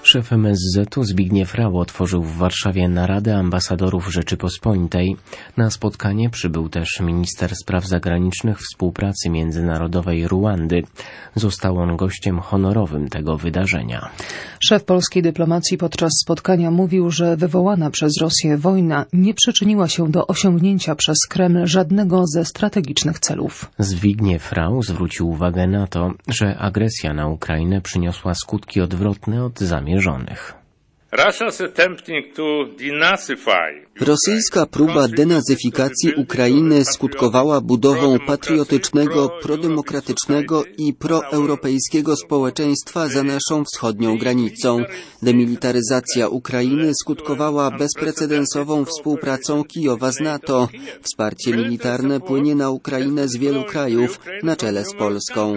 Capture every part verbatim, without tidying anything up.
Szef M S Z u Zbigniew Rau otworzył w Warszawie naradę ambasadorów Rzeczypospolitej. Na spotkanie przybył też minister spraw zagranicznych współpracy międzynarodowej Ruandy. Został on gościem honorowym tego wydarzenia. Szef polskiej dyplomacji podczas spotkania mówił, że wywołana przez Rosję wojna nie przyczyniła się do osiągnięcia przez Kreml żadnego ze strategicznych celów. Zbigniew Rau zwrócił uwagę na to, że agresja na Ukrainę przyniosła skutki odwrotne od zamierzonych. Rosyjska próba denazyfikacji Ukrainy skutkowała budową patriotycznego, prodemokratycznego i proeuropejskiego społeczeństwa za naszą wschodnią granicą. Demilitaryzacja Ukrainy skutkowała bezprecedensową współpracą Kijowa z NATO. Wsparcie militarne płynie na Ukrainę z wielu krajów, na czele z Polską.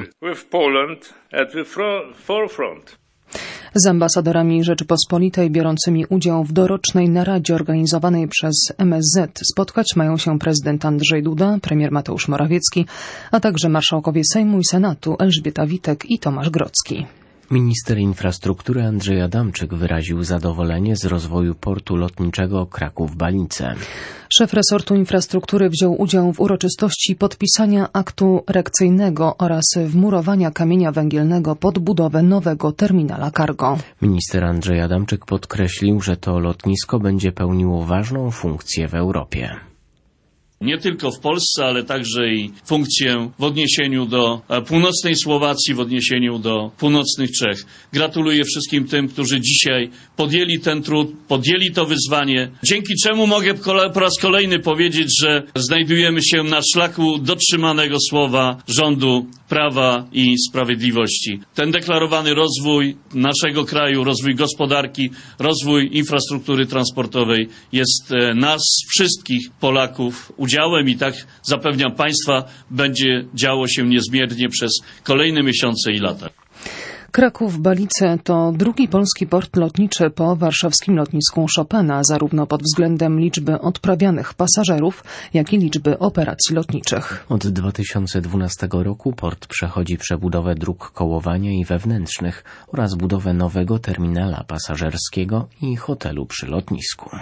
Z ambasadorami Rzeczypospolitej biorącymi udział w dorocznej naradzie organizowanej przez M S Z spotkać mają się prezydent Andrzej Duda, premier Mateusz Morawiecki, a także marszałkowie Sejmu i Senatu Elżbieta Witek i Tomasz Grodzki. Minister infrastruktury Andrzej Adamczyk wyraził zadowolenie z rozwoju portu lotniczego Kraków-Balice. Szef resortu infrastruktury wziął udział w uroczystości podpisania aktu rekcyjnego oraz wmurowania kamienia węgielnego pod budowę nowego terminala cargo. Minister Andrzej Adamczyk podkreślił, że to lotnisko będzie pełniło ważną funkcję w Europie. Nie tylko w Polsce, ale także i funkcję w odniesieniu do północnej Słowacji, w odniesieniu do północnych Czech. Gratuluję wszystkim tym, którzy dzisiaj podjęli ten trud, podjęli to wyzwanie, dzięki czemu mogę po raz kolejny powiedzieć, że znajdujemy się na szlaku dotrzymanego słowa rządu Prawa i Sprawiedliwości. Ten deklarowany rozwój naszego kraju, rozwój gospodarki, rozwój infrastruktury transportowej jest nas wszystkich Polaków udziałem i tak zapewniam Państwa, będzie działo się niezmiernie przez kolejne miesiące i lata. Kraków-Balice to drugi polski port lotniczy po warszawskim lotnisku Chopina, zarówno pod względem liczby odprawianych pasażerów, jak i liczby operacji lotniczych. Od dwa tysiące dwunastego roku port przechodzi przebudowę dróg kołowania i wewnętrznych oraz budowę nowego terminala pasażerskiego i hotelu przy lotnisku.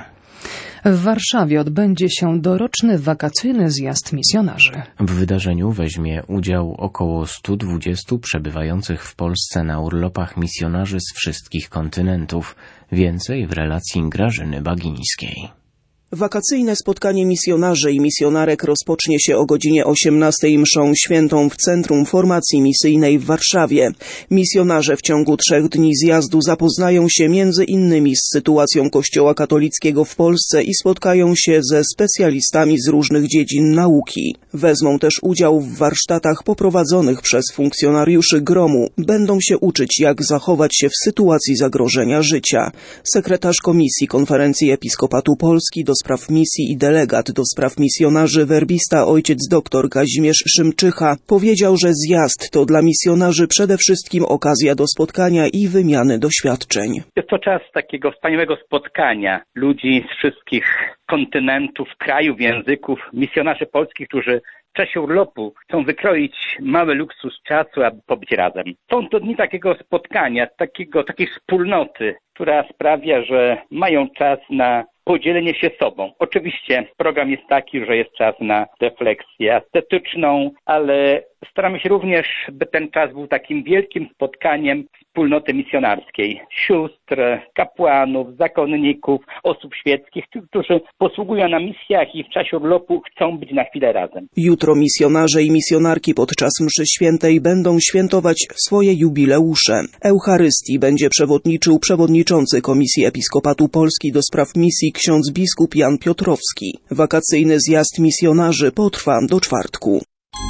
W Warszawie odbędzie się doroczny wakacyjny zjazd misjonarzy. W wydarzeniu weźmie udział około stu dwudziestu przebywających w Polsce na urlopach misjonarzy z wszystkich kontynentów. Więcej w relacji Grażyny Bagińskiej. Wakacyjne spotkanie misjonarzy i misjonarek rozpocznie się o godzinie osiemnastej mszą świętą w Centrum Formacji Misyjnej w Warszawie. Misjonarze w ciągu trzech dni zjazdu zapoznają się między innymi z sytuacją Kościoła katolickiego w Polsce i spotkają się ze specjalistami z różnych dziedzin nauki. Wezmą też udział w warsztatach poprowadzonych przez funkcjonariuszy gromu. Będą się uczyć, jak zachować się w sytuacji zagrożenia życia. Sekretarz Komisji Konferencji Episkopatu Polski do spraw misji i delegat do spraw misjonarzy werbista ojciec dr Kazimierz Szymczycha powiedział, że zjazd to dla misjonarzy przede wszystkim okazja do spotkania i wymiany doświadczeń. Jest to czas takiego wspaniałego spotkania ludzi z wszystkich kontynentów, krajów, języków, misjonarzy polskich, którzy w czasie urlopu chcą wykroić mały luksus czasu, aby pobyć razem. Są to dni takiego spotkania, takiego, takiej wspólnoty, która sprawia, że mają czas na podzielenie się sobą. Oczywiście program jest taki, że jest czas na refleksję estetyczną, ale staramy się również, by ten czas był takim wielkim spotkaniem wspólnoty misjonarskiej. Sióstr, kapłanów, zakonników, osób świeckich, którzy posługują na misjach i w czasie urlopu chcą być na chwilę razem. Jutro misjonarze i misjonarki podczas mszy świętej będą świętować swoje jubileusze. Eucharystii będzie przewodniczył przewodniczący Komisji Episkopatu Polski do spraw misji ksiądz biskup Jan Piotrowski. Wakacyjny zjazd misjonarzy potrwa do czwartku.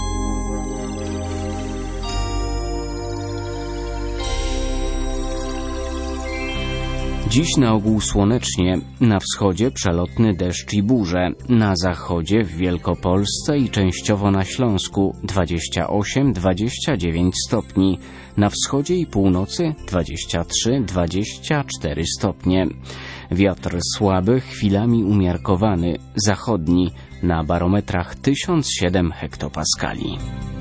Dziś na ogół słonecznie, na wschodzie przelotny deszcz i burze, na zachodzie w Wielkopolsce i częściowo na Śląsku dwadzieścia osiem do dwudziestu dziewięciu stopni, na wschodzie i północy dwadzieścia trzy do dwudziestu czterech stopnie. Wiatr słaby, chwilami umiarkowany, zachodni, na barometrach tysiąc siedem hektopaskali.